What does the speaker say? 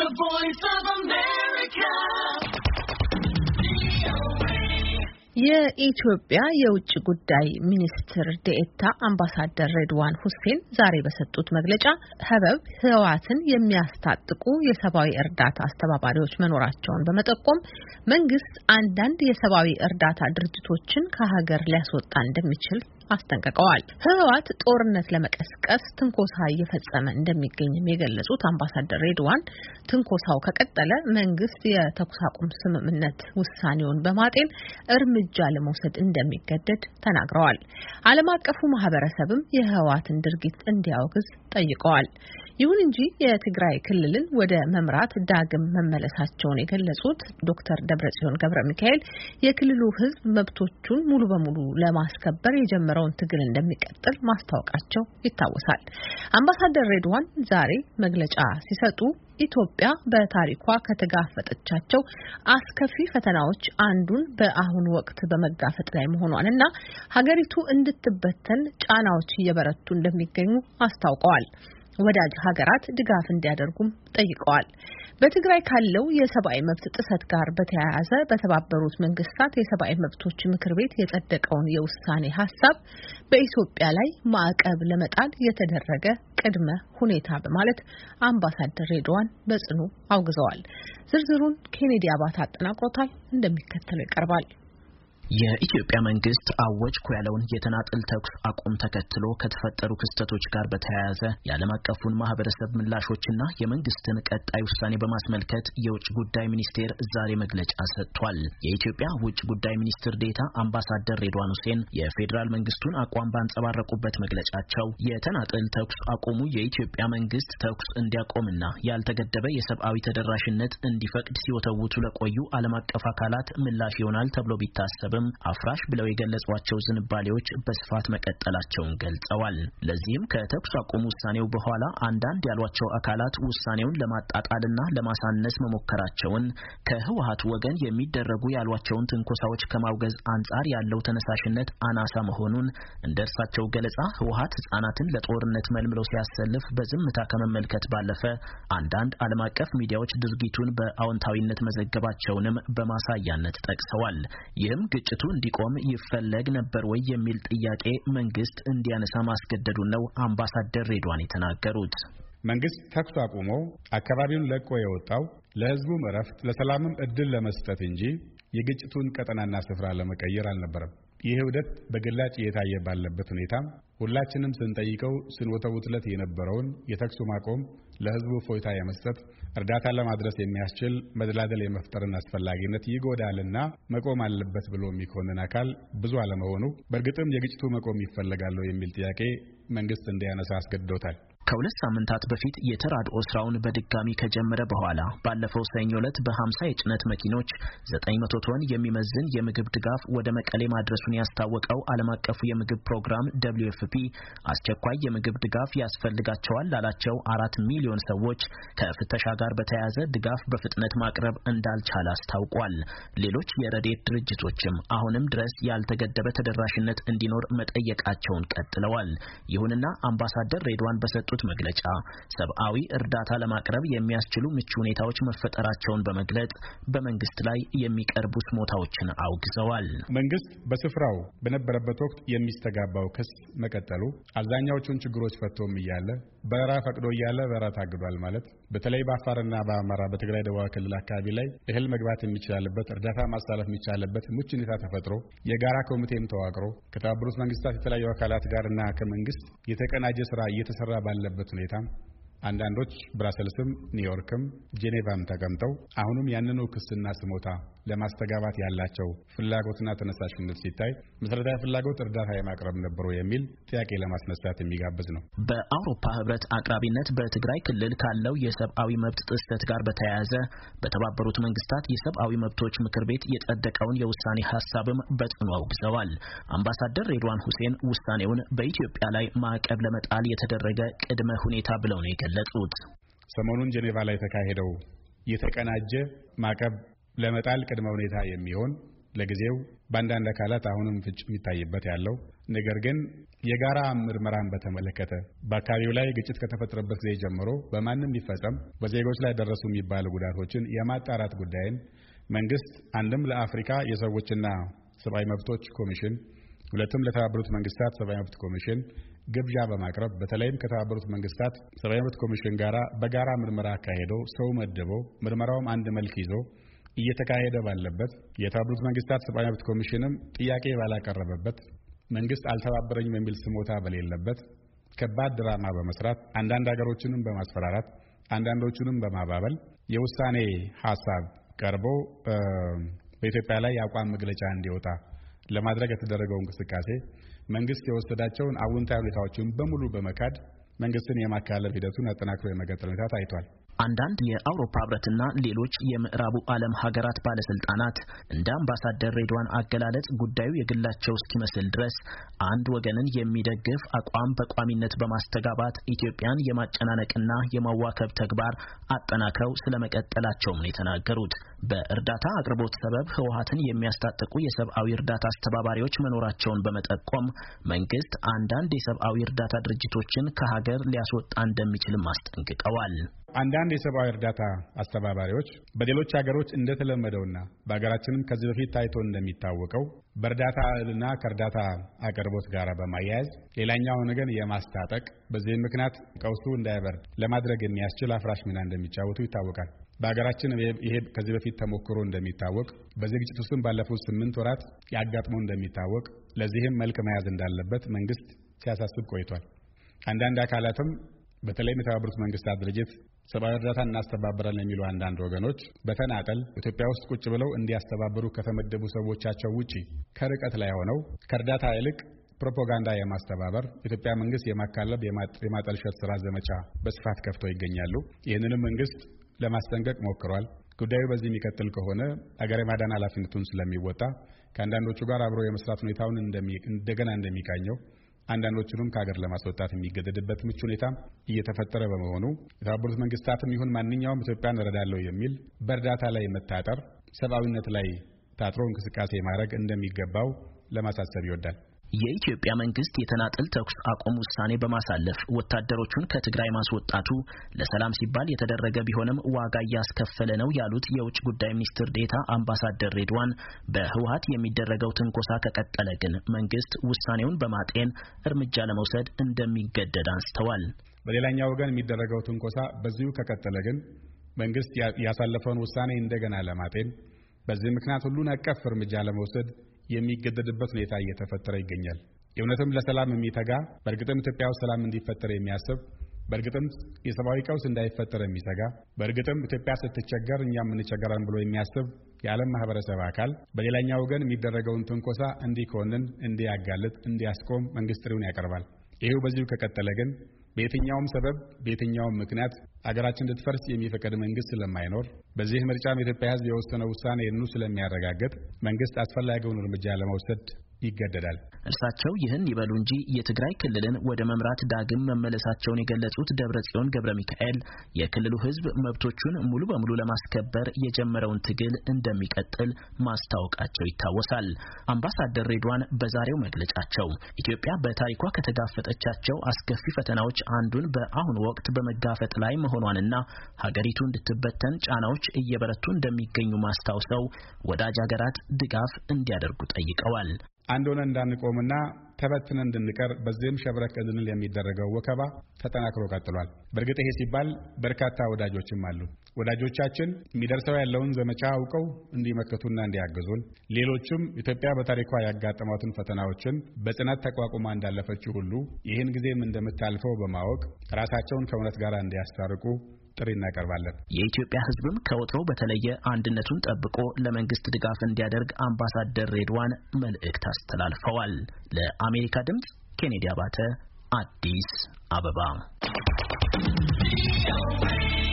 The Voice of America. የኢትዮጵያ የውጭ ጉዳይ ሚኒስትር ዴኤታ አምባሳደር ሬድዋን ሁሴን ዛሬ በሰጡት መግለጫ ህወሓትን የሚያስታጥቁ የሰብአዊ እርዳታ አስተባባሪዎች መኖራቸውን በመጠቆም መንግስት አንዳንድ የሰብአዊ እርዳታ ድርጅቶችን ከሀገር ሊያስወጣ እንደሚችል አስጠንቅቀዋል። ህወሓት ጦርነት ለመቀስቀስ ትንኮሳ እየፈጸመ እንደሚገኝም የገለጹት አምባሳደር ሬድዋን ትንኮሳው ከቀጠለ መንግስት የተኩስ አቁም ስምምነት ውሳኔውን በማጤን እርምጃ ለመውሰድ እንደሚገደድ ተናግረዋል። ዓለም አቀፉ ማህበረሰብም የህወሓትን ድርጊት እንዲያወግዝ ጠይቀዋል። ይሁን እንጂ የትግራይ ክልልን ወደ መምራት ዳግም መመለሳቸውን የገለጹት ዶክተር ደብረጽዮን ገብረ ሚካኤል የክልሉ ህዝብ መብቶቹን ሙሉ በሙሉ ለማስከበር የጀመረውን ትግል እንደሚቀጥል ማስታወቃቸው ይታወሳል። አምባሳደር ሬድዋን ዛሬ መግለጫ ሲሰጡ ኢትዮጵያ በታሪኳ ከተጋፈጠቻቸው አስከፊ ፈተናዎች አንዱን በአሁኑ ወቅት በመጋፈጥ ላይ መሆኗንና ሀገሪቱ እንድትበተን ጫናዎች እየበረቱ እንደሚገኙ አስታውቀዋል። ወዳጅ ሀገራት ድጋፍ እንዲያደርጉም ጠይቀዋል። በትግራይ ካለው የሰብአዊ መብት ጥሰት ጋር በተያያዘ በተባበሩት መንግስታት የሰብአዊ መብቶች ምክር ቤት የጸደቀውን የውሳኔ ሀሳብ በኢትዮጵያ ላይ ማዕቀብ ለመጣል የተደረገ ቅድመ ሁኔታ በማለት አምባሳደር ሬድዋን በጽኑ አውግዘዋል። ዝርዝሩን ኬኔዲ አባተ አጠናቅሮታል፣ እንደሚከተለው ይቀርባል። የኢትዮጵያ መንግስት አወጅኩ ያለውን የተናጠል ተኩስ አቁም ተከትሎ ከተፈጠሩ ክስተቶች ጋር በተያያዘ የዓለም አቀፉን ማህበረሰብ ምላሾችና የመንግስትን ቀጣይ ውሳኔ በማስመልከት የውጭ ጉዳይ ሚኒስቴር ዛሬ መግለጫ ሰጥቷል። የኢትዮጵያ ውጭ ጉዳይ ሚኒስትር ዴኤታ አምባሳደር ሬድዋን ሁሴን የፌዴራል መንግስቱን አቋም ባንጸባረቁበት መግለጫቸው የተናጠል ተኩስ አቁሙ የኢትዮጵያ መንግስት ተኩስ እንዲያቆምና ያልተገደበ የሰብአዊ ተደራሽነት እንዲፈቅድ ሲወተውቱ ለቆዩ ዓለም አቀፍ አካላት ምላሽ ይሆናል ተብሎ ቢታሰብ አፍራሽ ብለው የገለጿቸው ዝንባሌዎች በስፋት መቀጠላቸውን ገልጸዋል። ለዚህም ከተኩስ አቁም ውሳኔው በኋላ አንዳንድ ያሏቸው አካላት ውሳኔውን ለማጣጣልና ለማሳነስ መሞከራቸውን ከህወሓት ወገን የሚደረጉ ያሏቸውን ትንኮሳዎች ከማውገዝ አንጻር ያለው ተነሳሽነት አናሳ መሆኑን እንደ እርሳቸው ገለጻ ህወሓት ህጻናትን ለጦርነት መልምለው ሲያሰልፍ በዝምታ ከመመልከት ባለፈ አንዳንድ ዓለም አቀፍ ሚዲያዎች ድርጊቱን በአዎንታዊነት መዘገባቸውንም በማሳያነት ጠቅሰዋል። ይህም ግጭቱ እንዲቆም ይፈለግ ነበር ወይ የሚል ጥያቄ መንግስት እንዲያነሳ ማስገደዱን ነው አምባሳደር ሬድዋን የተናገሩት። መንግስት ተኩስ አቁሞ አካባቢውን ለቆ የወጣው ለህዝቡም እረፍት ለሰላምም እድል ለመስጠት እንጂ የግጭቱን ቀጠናና ስፍራ ለመቀየር አልነበረም። ይህ ውደት በግላጭ እየታየ ባለበት ሁኔታ ሁላችንም ስንጠይቀው ስንወተውትለት የነበረውን የተኩስ ማቆም ለህዝቡ ፎይታ የመስጠት እርዳታ ለማድረስ የሚያስችል መደላደል የመፍጠርን አስፈላጊነት ይጎዳልና መቆም አለበት ብሎ የሚኮንን አካል ብዙ አለመሆኑ በእርግጥም የግጭቱ መቆም ይፈልጋል የሚል ጥያቄ መንግስት እንዲያነሳ አስገድዶታል። ከሁለት ሳምንታት በፊት የተራድኦ ስራውን በድጋሚ ከጀመረ በኋላ ባለፈው ሰኞ ዕለት በ50 የጭነት መኪኖች 900 ቶን የሚመዝን የምግብ ድጋፍ ወደ መቀሌ ማድረሱን ያስታወቀው ዓለም አቀፉ የምግብ ፕሮግራም WFP አስቸኳይ የምግብ ድጋፍ ያስፈልጋቸዋል ላላቸው 4 ሚሊዮን ሰዎች ከፍተሻ ጋር በተያያዘ ድጋፍ በፍጥነት ማቅረብ እንዳልቻለ አስታውቋል። ሌሎች የረድኤት ድርጅቶችም አሁንም ድረስ ያልተገደበ ተደራሽነት እንዲኖር መጠየቃቸውን ቀጥለዋል። ይሁንና አምባሳደር ሬድዋን በሰጡት መግለጫ ሰብአዊ እርዳታ ለማቅረብ የሚያስችሉ ምቹ ሁኔታዎች መፈጠራቸውን በመግለጽ በመንግስት ላይ የሚቀርቡ ስሞታዎችን አውግዘዋል። መንግስት በስፍራው በነበረበት ወቅት የሚስተጋባው ክስ መቀጠሉ አብዛኛዎቹን ችግሮች ፈቶም እያለ በረራ ፈቅዶ እያለ በረራ ታግዷል ማለት በተለይ በአፋርና በአማራ በትግራይ ደቡብ ክልል አካባቢ ላይ እህል መግባት የሚቻልበት እርዳታ ማስተላለፍ የሚቻልበት ምቹ ሁኔታ ተፈጥሮ የጋራ ኮሚቴም ተዋቅሮ ከተባበሩት መንግስታት የተለያዩ አካላት ጋርና ከመንግስት የተቀናጀ ስራ እየተሰራ ባለበት ሁኔታ አንዳንዶች ብራሰልስም ኒውዮርክም ጄኔቫም ተቀምጠው አሁንም ያንኑ ክስና ስሞታ ለማስተጋባት ያላቸው ፍላጎትና ተነሳሽነት ሲታይ መሰረታዊ ፍላጎት እርዳታ የማቅረብ ነበሩ የሚል ጥያቄ ለማስነሳት የሚጋብዝ ነው። በአውሮፓ ህብረት አቅራቢነት በትግራይ ክልል ካለው የሰብአዊ መብት ጥሰት ጋር በተያያዘ በተባበሩት መንግስታት የሰብአዊ መብቶች ምክር ቤት የጸደቀውን የውሳኔ ሐሳብም በጽኑ አውግዘዋል። አምባሳደር ሬድዋን ሁሴን ውሳኔውን በኢትዮጵያ ላይ ማዕቀብ ለመጣል የተደረገ ቅድመ ሁኔታ ብለው ነው የገለጹት። ሰሞኑን ጄኔቫ ላይ ተካሄደው የተቀናጀ ማዕቀብ ለመጣል ቅድመ ሁኔታ የሚሆን ለጊዜው በአንዳንድ አካላት አሁንም ፍጭ የሚታይበት ያለው ነገር ግን የጋራ ምርመራን በተመለከተ በአካባቢው ላይ ግጭት ከተፈጠረበት ጊዜ ጀምሮ በማንም ቢፈጸም በዜጎች ላይ ደረሱ የሚባሉ ጉዳቶችን የማጣራት ጉዳይን መንግስት አንድም ለአፍሪካ የሰዎችና ሰብአዊ መብቶች ኮሚሽን ሁለቱም ለተባበሩት መንግስታት ሰብአዊ መብት ኮሚሽን ግብዣ በማቅረብ በተለይም ከተባበሩት መንግስታት ሰብአዊ መብት ኮሚሽን ጋራ በጋራ ምርመራ አካሄዶ ሰው መድቦ ምርመራውም አንድ መልክ ይዞ እየተካሄደ ባለበት የተባበሩት መንግስታት ሰብአዊ መብት ኮሚሽንም ጥያቄ ባላቀረበበት መንግስት አልተባበረኝም የሚል ስሞታ በሌለበት ከባድ ድራማ በመስራት አንዳንድ ሀገሮችንም በማስፈራራት አንዳንዶቹንም በማባበል የውሳኔ ሐሳብ ቀርቦ በኢትዮጵያ ላይ የአቋም መግለጫ እንዲወጣ ለማድረግ የተደረገው እንቅስቃሴ መንግስት የወሰዳቸውን አዎንታዊ ሁኔታዎችን በሙሉ በመካድ መንግስትን የማካለል ሂደቱን አጠናክሮ የመቀጠል ሁኔታ ታይቷል። አንዳንድ የአውሮፓ ህብረትና ሌሎች የምዕራቡ ዓለም ሀገራት ባለስልጣናት እንደ አምባሳደር ሬድዋን አገላለጽ ጉዳዩ የግላቸው እስኪመስል ድረስ አንድ ወገንን የሚደግፍ አቋም በቋሚነት በማስተጋባት ኢትዮጵያን የማጨናነቅና የማዋከብ ተግባር አጠናክረው ስለመቀጠላቸው ነው የተናገሩት። በእርዳታ አቅርቦት ሰበብ ህወሓትን የሚያስታጥቁ የሰብአዊ እርዳታ አስተባባሪዎች መኖራቸውን በመጠቆም መንግስት አንዳንድ የሰብአዊ እርዳታ ድርጅቶችን ከሀገር ሊያስወጣ እንደሚችልም አስጠንቅቀዋል። አንዳንድ የሰብአዊ እርዳታ አስተባባሪዎች በሌሎች ሀገሮች እንደተለመደውና በሀገራችንም ከዚህ በፊት ታይቶ እንደሚታወቀው በእርዳታና ከእርዳታ አቅርቦት ጋር በማያያዝ ሌላኛውን ግን የማስታጠቅ በዚህ ምክንያት ቀውሱ እንዳይበርድ ለማድረግ የሚያስችል አፍራሽ ሚና እንደሚጫወቱ ይታወቃል። በሀገራችን ይሄ ከዚህ በፊት ተሞክሮ እንደሚታወቅ በዚህ ግጭት ውስጥ ባለፉት 8 ወራት ያጋጥመው እንደሚታወቅ ለዚህም መልክ መያዝ እንዳለበት መንግስት ሲያሳስብ ቆይቷል። አንዳንድ አካላትም በተለይም የተባበሩት መንግስታት ድርጅት ሰብአዊ እርዳታ እናስተባብራለን የሚሉ አንዳንድ ወገኖች በተናጠል ኢትዮጵያ ውስጥ ቁጭ ብለው እንዲያስተባብሩ ከተመደቡ ሰዎቻቸው ውጪ ከርቀት ላይ ሆነው ከእርዳታ ይልቅ ፕሮፓጋንዳ የማስተባበር ኢትዮጵያ መንግስት የማካለብ የማጠልሸት ስራ ዘመቻ በስፋት ከፍተው ይገኛሉ። ይህንንም መንግስት ለማስጠንቀቅ ሞክሯል። ጉዳዩ በዚህ የሚቀጥል ከሆነ አገር የማዳን ኃላፊነቱን ስለሚወጣ ከአንዳንዶቹ ጋር አብሮ የመስራት ሁኔታውን እንደገና እንደሚቃኘው አንዳንዶቹንም ከሀገር ለማስወጣት የሚገደድበት ምቹ ሁኔታ እየተፈጠረ በመሆኑ የተባበሩት መንግስታትም ይሁን ማንኛውም ኢትዮጵያን እረዳለሁ የሚል በእርዳታ ላይ መታጠር ሰብአዊነት ላይ ታጥሮ እንቅስቃሴ ማድረግ እንደሚገባው ለማሳሰብ ይወዳል። የኢትዮጵያ መንግስት የተናጠል ተኩስ አቁም ውሳኔ በማሳለፍ ወታደሮቹን ከትግራይ ማስወጣቱ ለሰላም ሲባል የተደረገ ቢሆንም ዋጋ እያስከፈለ ነው ያሉት የውጭ ጉዳይ ሚኒስትር ዴኤታ አምባሳደር ሬድዋን በህወሓት የሚደረገው ትንኮሳ ከቀጠለ ግን መንግስት ውሳኔውን በማጤን እርምጃ ለመውሰድ እንደሚገደድ አንስተዋል። በሌላኛው ወገን የሚደረገው ትንኮሳ በዚሁ ከቀጠለ ግን መንግስት ያሳለፈውን ውሳኔ እንደገና ለማጤን በዚህ ምክንያት ሁሉን አቀፍ እርምጃ ለመውሰድ የሚገደድበት ሁኔታ እየተፈጠረ ይገኛል። የእውነትም ለሰላም የሚተጋ በእርግጥም ኢትዮጵያ ውስጥ ሰላም እንዲፈጠር የሚያስብ በእርግጥም የሰብአዊ ቀውስ እንዳይፈጠር የሚሰጋ በእርግጥም ኢትዮጵያ ስትቸገር እኛም እንቸገራለን ብሎ የሚያስብ የዓለም ማህበረሰብ አካል በሌላኛው ወገን የሚደረገውን ትንኮሳ እንዲኮንን፣ እንዲያጋልጥ፣ እንዲያስቆም መንግስት ጥሪውን ያቀርባል። ይሄው በዚሁ ከቀጠለ ግን በየትኛውም ሰበብ በየትኛውም ምክንያት አገራችን እንድትፈርስ የሚፈቀድ መንግስት ስለማይኖር በዚህ ምርጫም የኢትዮጵያ ሕዝብ የወሰነው ውሳኔ ስለሚያረጋግጥ መንግስት አስፈላጊውን እርምጃ ለመውሰድ ይገደዳል። እርሳቸው ይህን ይበሉ እንጂ የትግራይ ክልልን ወደ መምራት ዳግም መመለሳቸውን የገለጹት ደብረጽዮን ገብረ ሚካኤል የክልሉ ህዝብ መብቶቹን ሙሉ በሙሉ ለማስከበር የጀመረውን ትግል እንደሚቀጥል ማስታወቃቸው ይታወሳል። አምባሳደር ሬድዋን በዛሬው መግለጫቸው ኢትዮጵያ በታሪኳ ከተጋፈጠቻቸው አስከፊ ፈተናዎች አንዱን በአሁኑ ወቅት በመጋፈጥ ላይ መሆኗንና ሀገሪቱ እንድትበተን ጫናዎች እየበረቱ እንደሚገኙ ማስታወሰው ወዳጅ ሀገራት ድጋፍ እንዲያደርጉ ጠይቀዋል። አንድ ሆነን እንዳንቆምና ተበትነን እንድንቀር በዚህም ሸብረክ እንድንል የሚደረገው ወከባ ተጠናክሮ ቀጥሏል። በእርግጥ ይሄ ሲባል በርካታ ወዳጆችም አሉ። ወዳጆቻችን የሚደርሰው ያለውን ዘመቻ አውቀው እንዲመክቱና እንዲያግዙን፣ ሌሎችም ኢትዮጵያ በታሪኳ ያጋጠሟትን ፈተናዎችን በጽናት ተቋቁማ እንዳለፈችው ሁሉ ይህን ጊዜም እንደምታልፈው በማወቅ ራሳቸውን ከእውነት ጋር እንዲያስታርቁ ጥሪ እናቀርባለን። የኢትዮጵያ ሕዝብም ከወትሮ በተለየ አንድነቱን ጠብቆ ለመንግስት ድጋፍ እንዲያደርግ አምባሳደር ሬድዋን መልእክት አስተላልፈዋል። ለአሜሪካ ድምጽ ኬኔዲ አባተ፣ አዲስ አበባ።